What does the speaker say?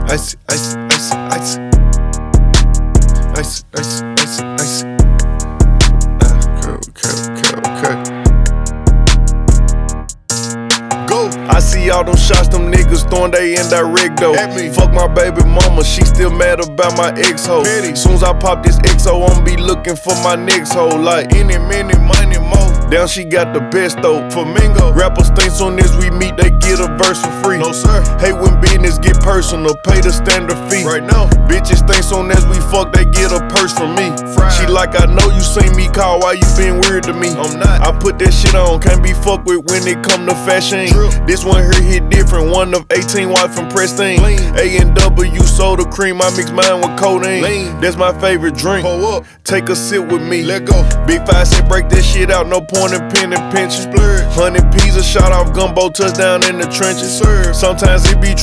Icy, icy, icy, icy. Icy, icy, icy, icy. Okay. Go. I see all them shots, them niggas throwing they indirect though. Fuck my baby mama, she still mad about my ex-hoe. Soon as I pop this XO, I'ma be looking for my next hoe. Like any minute, money more. Down she got the best though. Flamingo. Rappers think soon as we meet, they get a verse for free. No sir. Hate when business get personal, pay the standard fee. Right now, bitches think soon as we fuck, they get a purse from me. She like, I know you seen me call, why you been weird to me? I'm not. I put that shit on, can't be fucked with when it come to fashion. This one here hit different, one of 18 white from Pristine. A&W soda cream, I mix mine with codeine. That's my favorite drink. Pull up, take a sip with me. Let go. Big 5 said break that shit out, no point in pen and pinching. 100 P's a shot off gumbo, touchdown in the trenches. Sometimes it be